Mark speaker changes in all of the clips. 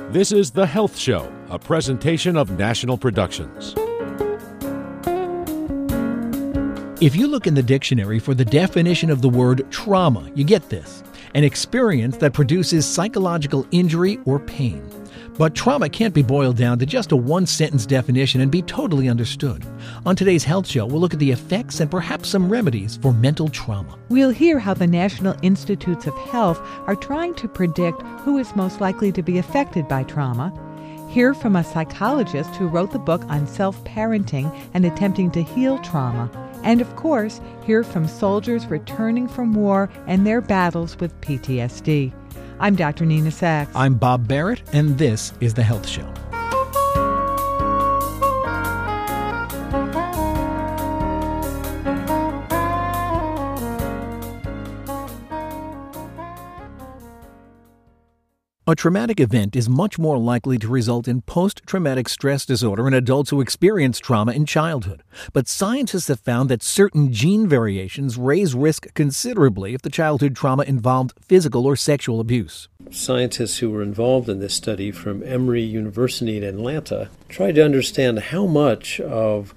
Speaker 1: This is The Health Show, a presentation of National Productions.
Speaker 2: If you look in the dictionary for the definition of the word trauma, you get this: an experience that produces psychological injury or pain. But trauma can't be boiled down to just a one-sentence definition and be totally understood. On today's Health Show, we'll look at the effects and perhaps some remedies for mental trauma.
Speaker 3: We'll hear how the National Institutes of Health are trying to predict who is most likely to be affected by trauma. Hear from a psychologist who wrote the book on self-parenting and attempting to heal trauma. And of course, hear from soldiers returning from war and their battles with PTSD. I'm Dr. Nina Sachs.
Speaker 2: I'm Bob Barrett, and this is The Health Show. A traumatic event is much more likely to result in post-traumatic stress disorder in adults who experience trauma in childhood. But scientists have found that certain gene variations raise risk considerably if the childhood trauma involved physical or sexual abuse.
Speaker 4: Scientists who were involved in this study from Emory University in Atlanta tried to understand how much of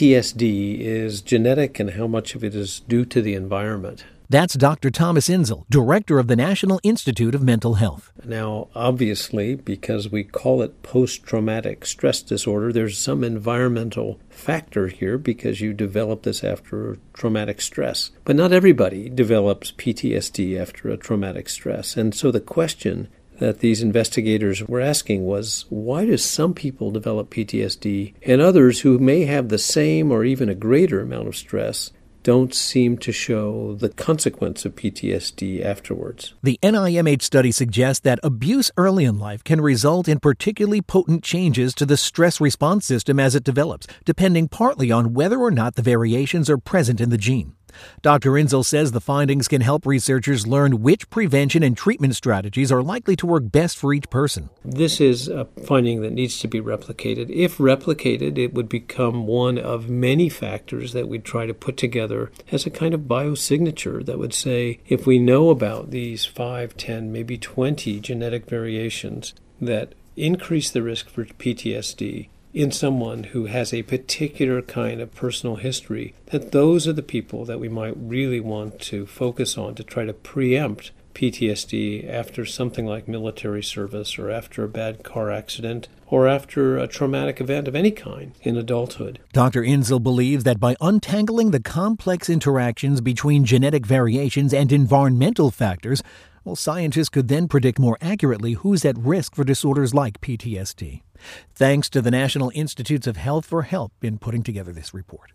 Speaker 4: PTSD is genetic and how much of it is due to the environment.
Speaker 2: That's Dr. Thomas Insel, director of the National Institute of Mental Health.
Speaker 4: Now, obviously, because we call it post-traumatic stress disorder, there's some environmental factor here because you develop this after traumatic stress. But not everybody develops PTSD after a traumatic stress. And so the question that these investigators were asking was, why do some people develop PTSD and others who may have the same or even a greater amount of stress don't seem to show the consequence of PTSD afterwards?
Speaker 2: The NIMH study suggests that abuse early in life can result in particularly potent changes to the stress response system as it develops, depending partly on whether or not the variations are present in the gene. Dr. Insel says the findings can help researchers learn which prevention and treatment strategies are likely to work best for each person.
Speaker 4: This is a finding that needs to be replicated. If replicated, it would become one of many factors that we'd try to put together as a kind of biosignature that would say, if we know about these 5, 10, maybe 20 genetic variations that increase the risk for PTSD in someone who has a particular kind of personal history, that those are the people that we might really want to focus on to try to preempt PTSD after something like military service or after a bad car accident or after a traumatic event of any kind in adulthood.
Speaker 2: Dr. Insel believes that by untangling the complex interactions between genetic variations and environmental factors, scientists could then predict more accurately who's at risk for disorders like PTSD. Thanks to the National Institutes of Health for help in putting together this report.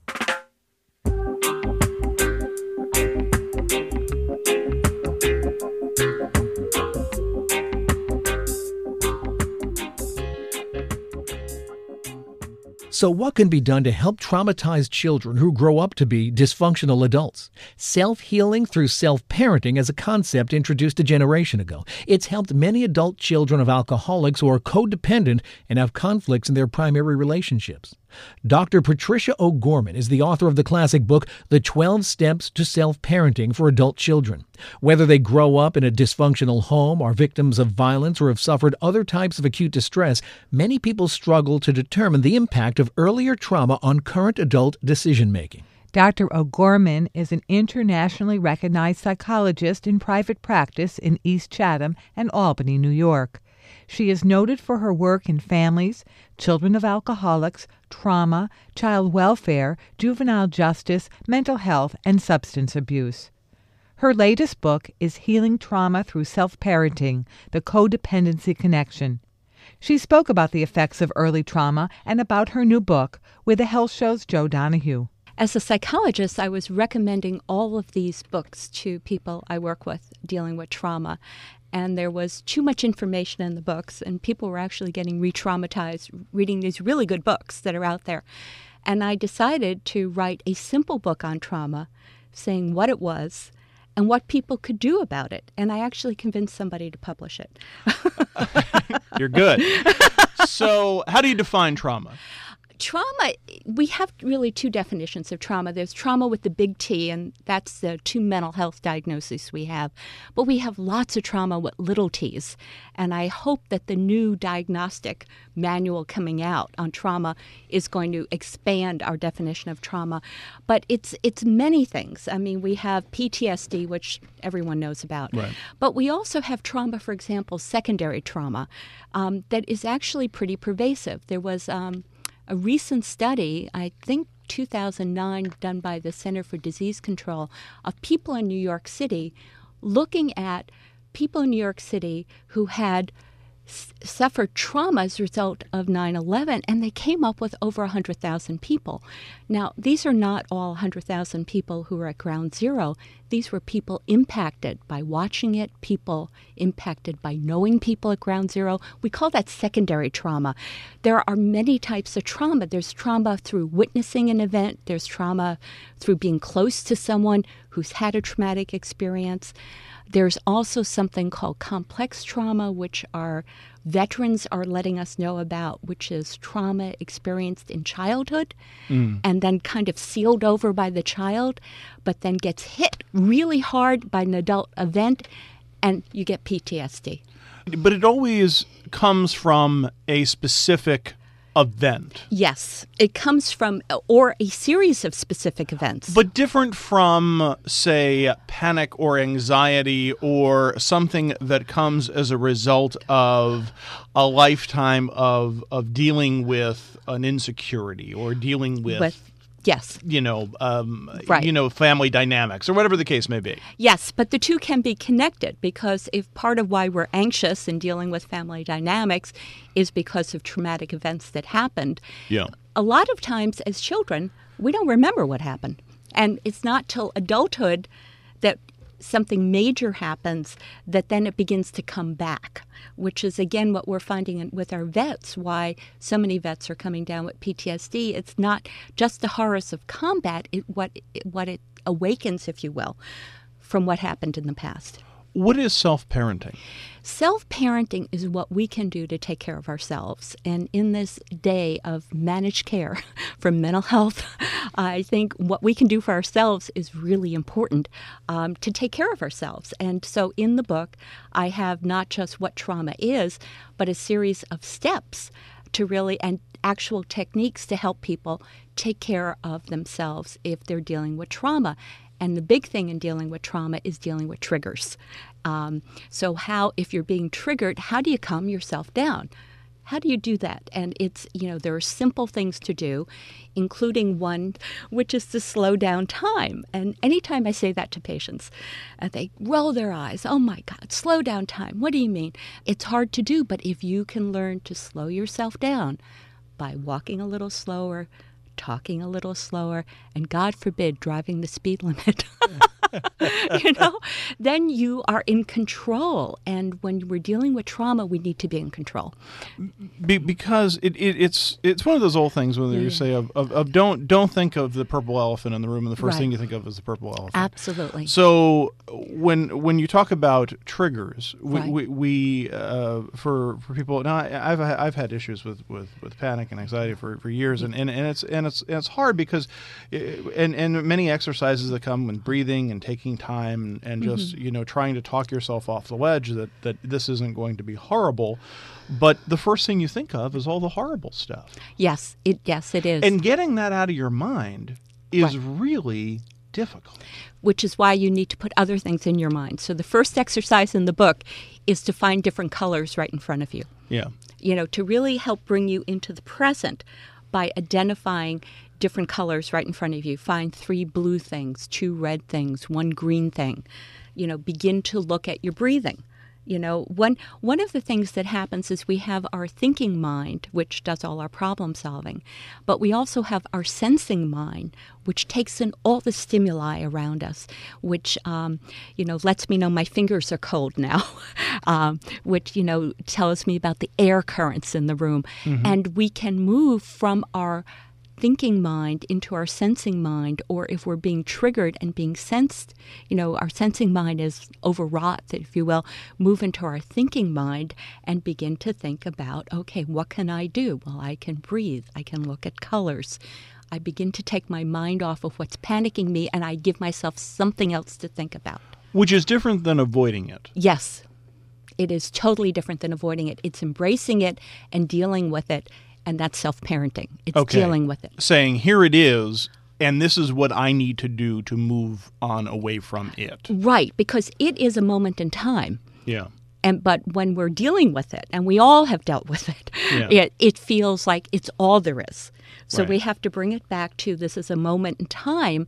Speaker 2: So what can be done to help traumatized children who grow up to be dysfunctional adults? Self-healing through self-parenting is a concept introduced a generation ago. It's helped many adult children of alcoholics who are codependent and have conflicts in their primary relationships. Dr. Patricia O'Gorman is the author of the classic book, The 12 Steps to Self-Parenting for Adult Children. Whether they grow up in a dysfunctional home, are victims of violence, or have suffered other types of acute distress, many people struggle to determine the impact of earlier trauma on current adult decision-making.
Speaker 3: Dr. O'Gorman is an internationally recognized psychologist in private practice in East Chatham and Albany, New York. She is noted for her work in families, children of alcoholics, trauma, child welfare, juvenile justice, mental health, and substance abuse. Her latest book is Healing Trauma Through Self-Parenting, The Codependency Connection. She spoke about the effects of early trauma and about her new book with the Health Show's Joe Donahue.
Speaker 5: As a psychologist, I was recommending all of these books to people I work with dealing with trauma. And there was too much information in the books, and people were actually getting re-traumatized reading these really good books that are out there. And I decided to write a simple book on trauma, saying what it was and what people could do about it. And I actually convinced somebody to publish it.
Speaker 6: You're good. So how do you define trauma?
Speaker 5: Trauma, we have really two definitions of trauma. There's trauma with the big T, and that's the two mental health diagnoses we have. But we have lots of trauma with little t's. And I hope that the new diagnostic manual coming out on trauma is going to expand our definition of trauma. But it's many things. I mean, we have PTSD, which everyone knows about.
Speaker 6: Right.
Speaker 5: But we also have trauma, for example, secondary trauma, that is actually pretty pervasive. There was a recent study, I think 2009, done by the Center for Disease Control, of people in New York City, looking at people in New York City who had suffered trauma as a result of 9/11, and they came up with over 100,000 people. Now, these are not all 100,000 people who were at ground zero. These were people impacted by watching it, people impacted by knowing people at ground zero. We call that secondary trauma. There are many types of trauma. There's trauma through witnessing an event. There's trauma through being close to someone who's had a traumatic experience. There's also something called complex trauma, which our veterans are letting us know about, which is trauma experienced in childhood and then kind of sealed over by the child, but then gets hit really hard by an adult event, and you get PTSD.
Speaker 6: But it always comes from a specific event.
Speaker 5: Yes, it comes from, or a series of specific events.
Speaker 6: But different from, say, panic or anxiety or something that comes as a result of a lifetime of dealing with an insecurity or dealing with
Speaker 5: yes.
Speaker 6: Right. Family dynamics or whatever the case may be.
Speaker 5: Yes, but the two can be connected, because if part of why we're anxious in dealing with family dynamics is because of traumatic events that happened, a lot of times as children, we don't remember what happened. And it's not till adulthood that something major happens that then it begins to come back, which is, again, what we're finding with our vets, why so many vets are coming down with PTSD. It's not just the horrors of combat, what it awakens, if you will, from what happened in the past.
Speaker 6: What is self-parenting?
Speaker 5: Self-parenting is what we can do to take care of ourselves. And in this day of managed care for mental health, I think what we can do for ourselves is really important to take care of ourselves. And so in the book, I have not just what trauma is, but a series of steps to really, and actual techniques to help people take care of themselves if they're dealing with trauma. And the big thing in dealing with trauma is dealing with triggers. So if you're being triggered, how do you calm yourself down? How do you do that? And it's, there are simple things to do, including one, which is to slow down time. And anytime I say that to patients, they roll their eyes. Oh my God, slow down time. What do you mean? It's hard to do, but if you can learn to slow yourself down by walking a little slower, talking a little slower, and God forbid, driving the speed limit, then you are in control. And when we're dealing with trauma, we need to be in control.
Speaker 6: Because it's one of those old things when you say of don't think of the purple elephant in the room, and the first thing you think of is the purple elephant.
Speaker 5: Absolutely.
Speaker 6: So when you talk about triggers, we for people now, I've had issues with panic and anxiety for years, and it's hard because and many exercises that come with breathing and taking time and just trying to talk yourself off the ledge that this isn't going to be horrible, but the first thing you think of is all the horrible stuff.
Speaker 5: Yes, it is.
Speaker 6: And getting that out of your mind is really difficult.
Speaker 5: Which is why you need to put other things in your mind. So the first exercise in the book is to find different colors right in front of you.
Speaker 6: Yeah.
Speaker 5: To really help bring you into the present by identifying different colors right in front of you. Find 3 blue things, 2 red things, 1 green thing. Begin to look at your breathing. One of the things that happens is we have our thinking mind, which does all our problem solving, but we also have our sensing mind, which takes in all the stimuli around us, which, lets me know my fingers are cold now, which, tells me about the air currents in the room. Mm-hmm. And we can move from our thinking mind into our sensing mind, or if we're being triggered and being sensed, our sensing mind is overwrought, if you will, move into our thinking mind and begin to think about, okay, what can I do? Well, I can breathe. I can look at colors. I begin to take my mind off of what's panicking me, and I give myself something else to think about.
Speaker 6: Which is different than avoiding it.
Speaker 5: Yes. It is totally different than avoiding it. It's embracing it and dealing with it, and that's self-parenting. It's dealing with it.
Speaker 6: Saying, here it is, and this is what I need to do to move on away from it.
Speaker 5: Right, because it is a moment in time.
Speaker 6: Yeah.
Speaker 5: But when we're dealing with it, and we all have dealt with it, it feels like it's all there is. So we have to bring it back to this is a moment in time,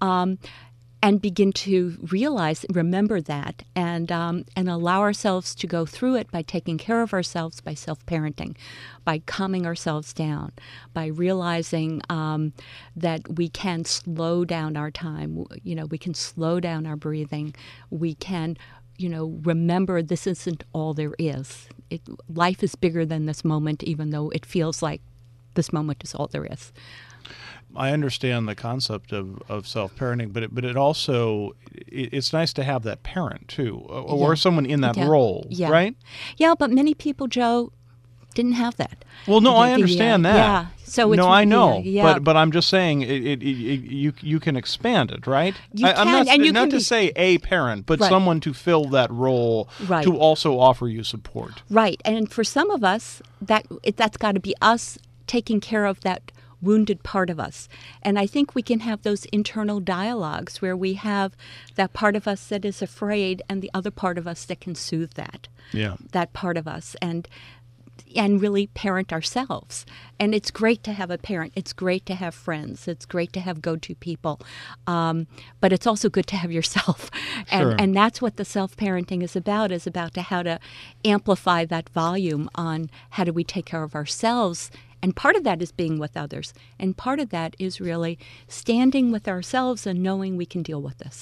Speaker 5: and begin to remember that, and allow ourselves to go through it by taking care of ourselves, by self-parenting, by calming ourselves down, by realizing that we can slow down our time. We can slow down our breathing. We can remember this isn't all there is. Life is bigger than this moment, even though it feels like this moment is all there is.
Speaker 6: I understand the concept of self-parenting, but it also, it's nice to have that parent, too, or someone in that role, right?
Speaker 5: Yeah, but many people, Joe, didn't have that.
Speaker 6: Well, no, I understand that.
Speaker 5: Yeah. So it's,
Speaker 6: I know, but I'm just saying you can expand it, right? I'm not to say a parent, but someone to fill that role to also offer you support.
Speaker 5: Right, and for some of us, that's got to be us taking care of that wounded part of us. And I think we can have those internal dialogues where we have that part of us that is afraid and the other part of us that can soothe that part of us, and really parent ourselves. And it's great to have a parent. It's great to have friends. It's great to have go-to people. But it's also good to have yourself. And that's what the self-parenting is about how to amplify that volume on how do we take care of ourselves. And part of that is being with others. And part of that is really standing with ourselves and knowing we can deal with this.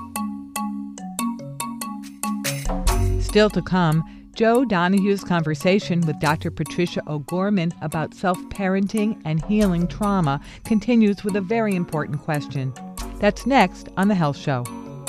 Speaker 3: Still to come, Joe Donahue's conversation with Dr. Patricia O'Gorman about self-parenting and healing trauma continues with a very important question. That's next on The Health Show.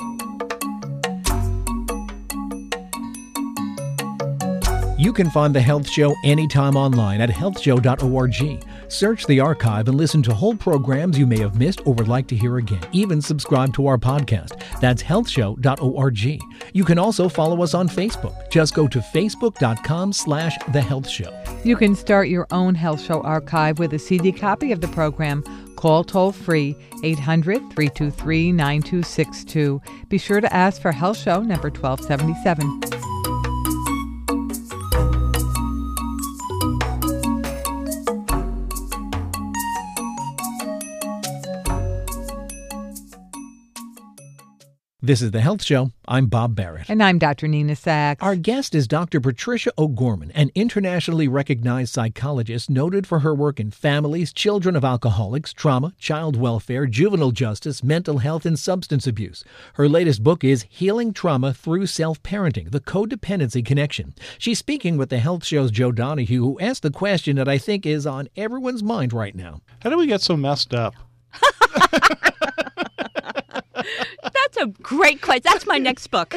Speaker 2: You can find The Health Show anytime online at healthshow.org. Search the archive and listen to whole programs you may have missed or would like to hear again. Even subscribe to our podcast. That's healthshow.org. You can also follow us on Facebook. Just go to facebook.com/The Health Show.
Speaker 3: You can start your own Health Show archive with a CD copy of the program. Call toll-free 800-323-9262. Be sure to ask for Health Show number 1277.
Speaker 2: This is The Health Show. I'm Bob Barrett.
Speaker 3: And I'm Dr. Nina Sachs.
Speaker 2: Our guest is Dr. Patricia O'Gorman, an internationally recognized psychologist noted for her work in families, children of alcoholics, trauma, child welfare, juvenile justice, mental health, and substance abuse. Her latest book is Healing Trauma Through Self-Parenting, The Codependency Connection. She's speaking with The Health Show's Joe Donahue, who asked the question that I think is on everyone's mind right now.
Speaker 6: How do we get so messed up?
Speaker 5: That's a great question. That's my next book.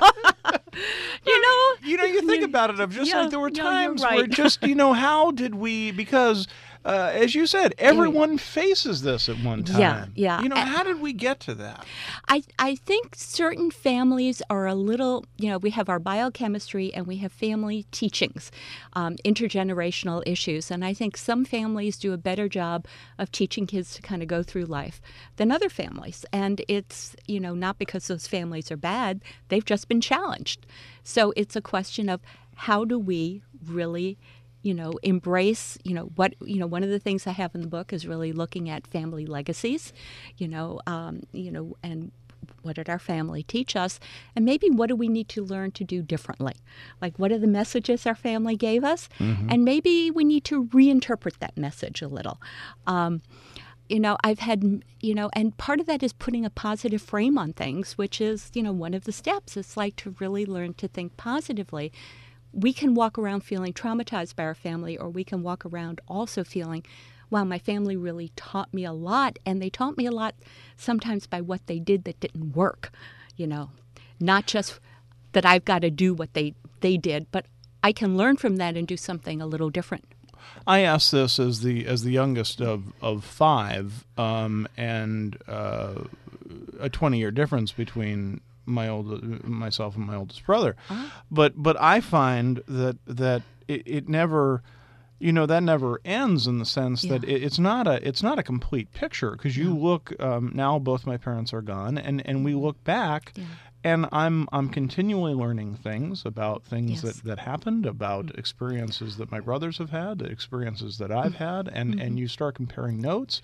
Speaker 6: You think about it, of just like there were times where just, how did we, because as you said, everyone faces this at one time.
Speaker 5: Yeah.
Speaker 6: How did we get to that?
Speaker 5: I think certain families are a little, we have our biochemistry and we have family teachings, intergenerational issues. And I think some families do a better job of teaching kids to kind of go through life than other families. And it's, not because those families are bad, they've just been challenged. So it's a question of how do we really embrace, one of the things I have in the book is really looking at family legacies, and what did our family teach us? And maybe what do we need to learn to do differently? Like, what are the messages our family gave us? Mm-hmm. And maybe we need to reinterpret that message a little. I've had, and part of that is putting a positive frame on things, which is, one of the steps. It's like to really learn to think positively. We can walk around feeling traumatized by our family, or we can walk around also feeling, wow, my family really taught me a lot, and they taught me a lot sometimes by what they did that didn't work, not just that I've got to do what they did, but I can learn from that and do something a little different.
Speaker 6: I asked this as the youngest of five, and a 20-year difference between myself and my oldest brother. But I find that it never, that never ends, in the sense that it's not a complete picture, because you look now, both my parents are gone, and we look back. And I'm continually learning things about things that happened, about experiences that my brothers have had, experiences that I've had, and you start comparing notes,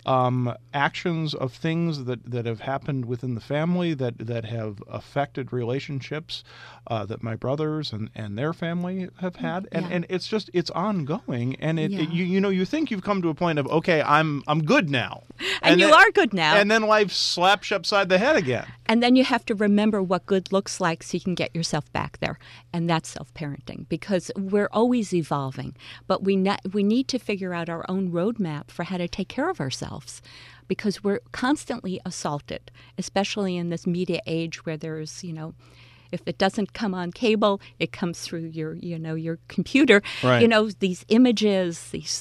Speaker 6: actions of things that have happened within the family that have affected relationships that my brothers and their family have had, and it's ongoing, and you think you've come to a point of, okay, I'm good now,
Speaker 5: and you are good now,
Speaker 6: and then life slaps you upside the head again.
Speaker 5: And then you have to remember what good looks like so you can get yourself back there. And that's self-parenting, because we're always evolving. But we need to figure out our own roadmap for how to take care of ourselves, because we're constantly assaulted, especially in this media age where there's, if it doesn't come on cable, it comes through your computer.
Speaker 6: Right.
Speaker 5: These images,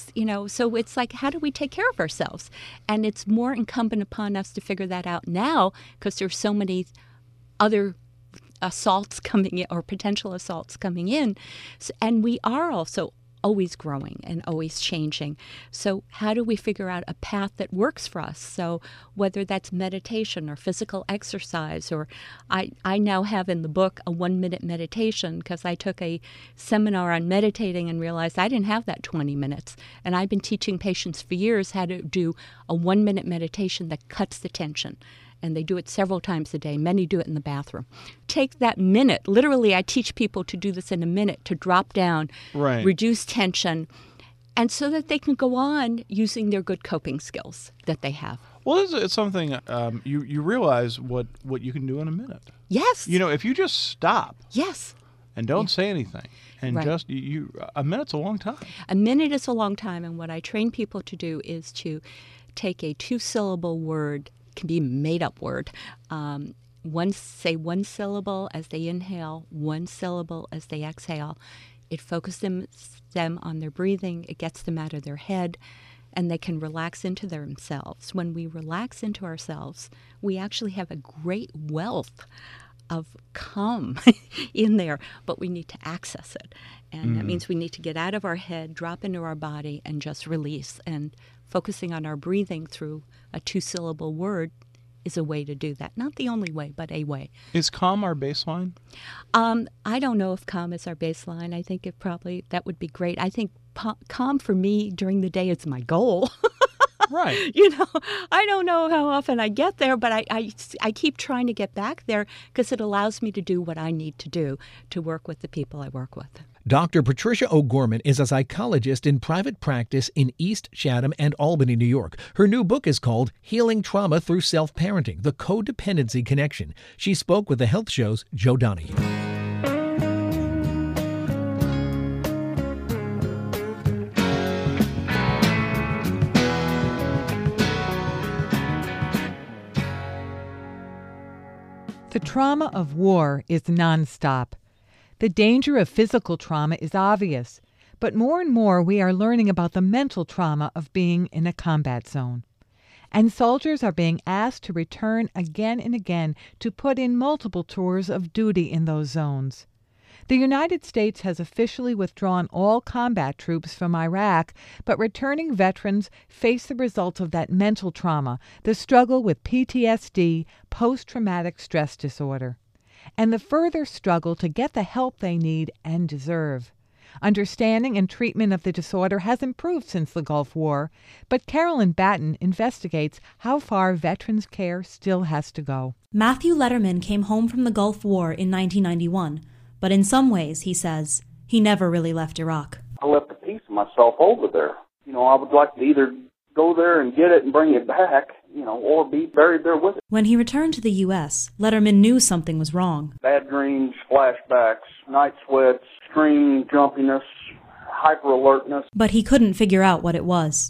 Speaker 5: so it's like, how do we take care of ourselves? And it's more incumbent upon us to figure that out now, because there's so many other assaults coming in, or potential assaults coming in. And we are also always growing and always changing. So how do we figure out a path that works for us? So whether that's meditation or physical exercise, or I now have in the book a 1-minute meditation, because I took a seminar on meditating and realized I didn't have that 20 minutes. And I've been teaching patients for years how to do a 1-minute meditation that cuts the tension. And they do it several times a day. Many do it in the bathroom. Take that minute. Literally, I teach people to do this in a minute, to drop down, reduce tension, and so that they can go on using their good coping skills that they have.
Speaker 6: Well, it's something you realize what you can do in a minute.
Speaker 5: Yes.
Speaker 6: If you just stop.
Speaker 5: Yes.
Speaker 6: And don't say anything. And just a minute's a long time.
Speaker 5: A minute is a long time. And what I train people to do is to take a 2-syllable word. Can be a made-up word. Say one syllable as they inhale, one syllable as they exhale. It focuses them on their breathing. It gets them out of their head, and they can relax into themselves. When we relax into ourselves, we actually have a great wealth of calm in there, but we need to access it. And that means we need to get out of our head, drop into our body, and just release. And focusing on our breathing through a 2-syllable word is a way to do that. Not the only way, but a way.
Speaker 6: Is calm our baseline?
Speaker 5: I don't know if calm is our baseline. I think that would be great. I think calm for me during the day is my goal.
Speaker 6: Right.
Speaker 5: I don't know how often I get there, but I keep trying to get back there, because it allows me to do what I need to do to work with the people I work with.
Speaker 2: Dr. Patricia O'Gorman is a psychologist in private practice in East Chatham and Albany, New York. Her new book is called Healing Trauma Through Self-Parenting, The Codependency Connection. She spoke with the Health Show's Joe Donahue.
Speaker 3: The trauma of war is nonstop. The danger of physical trauma is obvious, but more and more we are learning about the mental trauma of being in a combat zone. And soldiers are being asked to return again and again to put in multiple tours of duty in those zones. The United States has officially withdrawn all combat troops from Iraq, but returning veterans face the results of that mental trauma, the struggle with PTSD, post-traumatic stress disorder, and the further struggle to get the help they need and deserve. Understanding and treatment of the disorder has improved since the Gulf War, but Carolyn Batten investigates how far veterans' care still has to go.
Speaker 7: Matthew Letterman came home from the Gulf War in 1991, but in some ways, he says, he never really left Iraq.
Speaker 8: I left a piece of myself over there. I would like to either go there and get it and bring it back, or be buried there with it.
Speaker 7: When he returned to the U.S., Letterman knew something was wrong.
Speaker 8: Bad dreams, flashbacks, night sweats, extreme jumpiness, hyper-alertness.
Speaker 7: But he couldn't figure out what it was.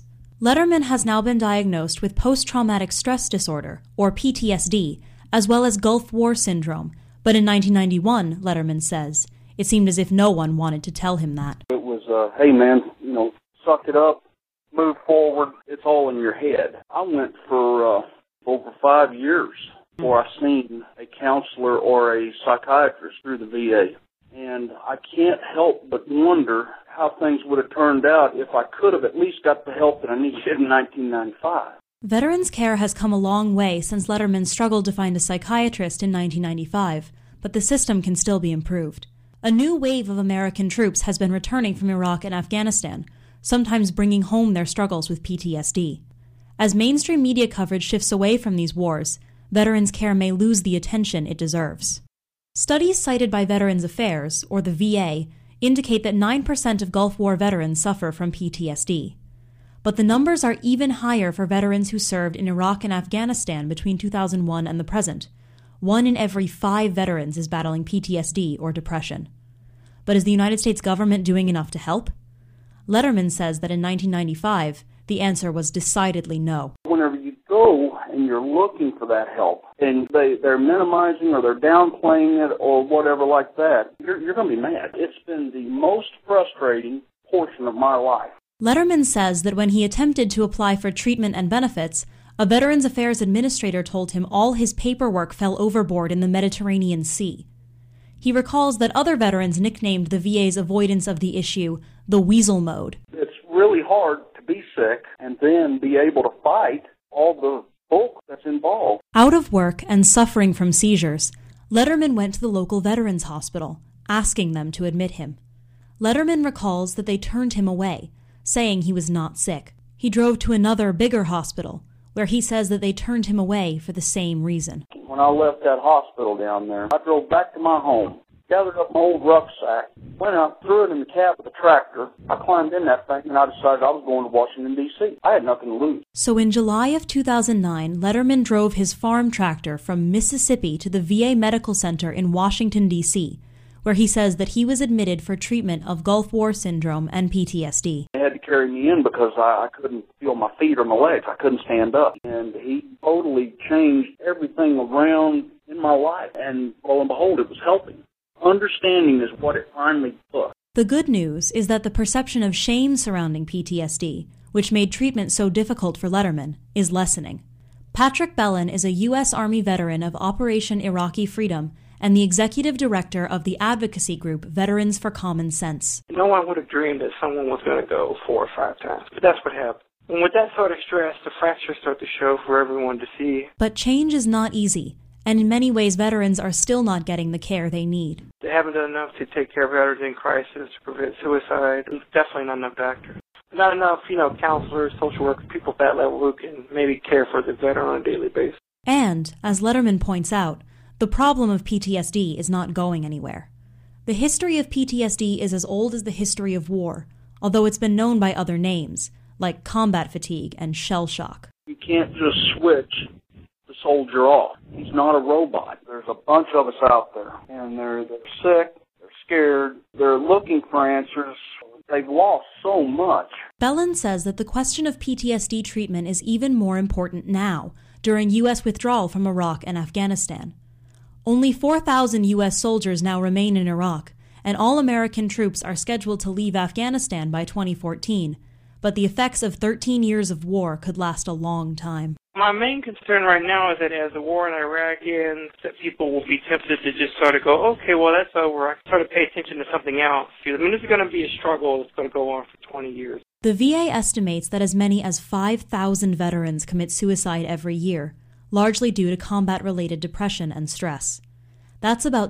Speaker 7: Letterman has now been diagnosed with post-traumatic stress disorder, or PTSD, as well as Gulf War syndrome. But in 1991, Letterman says, it seemed as if no one wanted to tell him that.
Speaker 8: It was, hey man, suck it up, move forward, it's all in your head. I went for over 5 years before I seen a counselor or a psychiatrist through the VA. And I can't help but wonder how things would have turned out if I could have at least got the help that I needed in 1995.
Speaker 7: Veterans Care has come a long way since Letterman struggled to find a psychiatrist in 1995, but the system can still be improved. A new wave of American troops has been returning from Iraq and Afghanistan, sometimes bringing home their struggles with PTSD. As mainstream media coverage shifts away from these wars, Veterans Care may lose the attention it deserves. Studies cited by Veterans Affairs, or the VA, indicate that 9% of Gulf War veterans suffer from PTSD. But the numbers are even higher for veterans who served in Iraq and Afghanistan between 2001 and the present. 1 in every 5 veterans is battling PTSD or depression. But is the United States government doing enough to help? Letterman says that in 1995, the answer was decidedly no.
Speaker 8: Whenever you go and you're looking for that help, and they're minimizing or they're downplaying it or whatever like that, you're going to be mad. It's been the most frustrating portion of my life.
Speaker 7: Letterman says that when he attempted to apply for treatment and benefits, a Veterans Affairs administrator told him all his paperwork fell overboard in the Mediterranean Sea. He recalls that other veterans nicknamed the VA's avoidance of the issue the weasel mode.
Speaker 8: It's really hard to be sick and then be able to fight all the bulk that's involved.
Speaker 7: Out of work and suffering from seizures, Letterman went to the local veterans hospital, asking them to admit him. Letterman recalls that they turned him away, saying he was not sick. He drove to another, bigger hospital, where he says that they turned him away for the same reason.
Speaker 8: When I left that hospital down there, I drove back to my home, gathered up my old rucksack, went out, threw it in the cab of the tractor. I climbed in that thing, and I decided I was going to Washington, D.C. I had nothing to lose.
Speaker 7: So in July of 2009, Letterman drove his farm tractor from Mississippi to the VA Medical Center in Washington, D.C., where he says that he was admitted for treatment of Gulf War syndrome and PTSD.
Speaker 8: They had to carry me in because I couldn't feel my feet or my legs. I couldn't stand up. And he totally changed everything around in my life. And lo and behold, it was helping. Understanding is what it finally took.
Speaker 7: The good news is that the perception of shame surrounding PTSD, which made treatment so difficult for Letterman, is lessening. Patrick Bellin is a U.S. Army veteran of Operation Iraqi Freedom and the executive director of the advocacy group Veterans for Common Sense.
Speaker 9: No one would have dreamed that someone was going to go 4 or 5 times, but that's what happened. And with that sort of stress, the fractures start to show for everyone to see.
Speaker 7: But change is not easy, and in many ways veterans are still not getting the care they need.
Speaker 9: They haven't done enough to take care of veterans in crisis, to prevent suicide. There's definitely not enough doctors. Not enough, counselors, social workers, people at that level who can maybe care for the veteran on a daily basis.
Speaker 7: And, as Letterman points out, the problem of PTSD is not going anywhere. The history of PTSD is as old as the history of war, although it's been known by other names, like combat fatigue and shell shock.
Speaker 8: You can't just switch the soldier off. He's not a robot. There's a bunch of us out there, and they're sick, they're scared, they're looking for answers. They've lost so much.
Speaker 7: Bellin says that the question of PTSD treatment is even more important now, during U.S. withdrawal from Iraq and Afghanistan. Only 4,000 U.S. soldiers now remain in Iraq, and all American troops are scheduled to leave Afghanistan by 2014. But the effects of 13 years of war could last a long time.
Speaker 9: My main concern right now is that as the war in Iraq ends, that people will be tempted to just sort of go, okay, well, that's over. I can sort of pay attention to something else. I mean, this is going to be a struggle that's going to go on for 20 years.
Speaker 7: The VA estimates that as many as 5,000 veterans commit suicide every year, largely due to combat-related depression and stress. That's about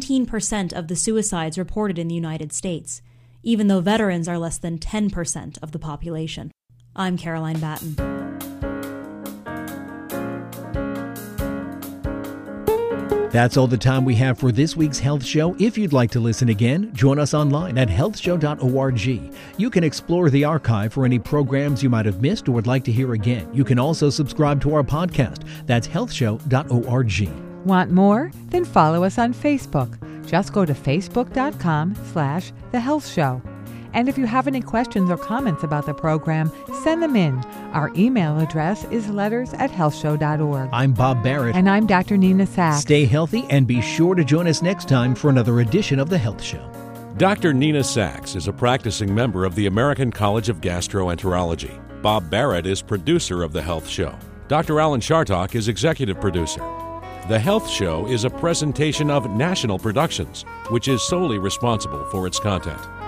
Speaker 7: 17% of the suicides reported in the United States, even though veterans are less than 10% of the population. I'm Caroline Batten.
Speaker 2: That's all the time we have for this week's Health Show. If you'd like to listen again, join us online at healthshow.org. You can explore the archive for any programs you might have missed or would like to hear again. You can also subscribe to our podcast. That's healthshow.org.
Speaker 3: Want more? Then follow us on Facebook. Just go to facebook.com/The Health Show. And if you have any questions or comments about the program, send them in. Our email address is letters@healthshow.org.
Speaker 2: I'm Bob Barrett.
Speaker 3: And I'm Dr. Nina Sachs.
Speaker 2: Stay healthy and be sure to join us next time for another edition of The Health Show.
Speaker 1: Dr. Nina Sachs is a practicing member of the American College of Gastroenterology. Bob Barrett is producer of The Health Show. Dr. Alan Chartock is executive producer. The Health Show is a presentation of National Productions, which is solely responsible for its content.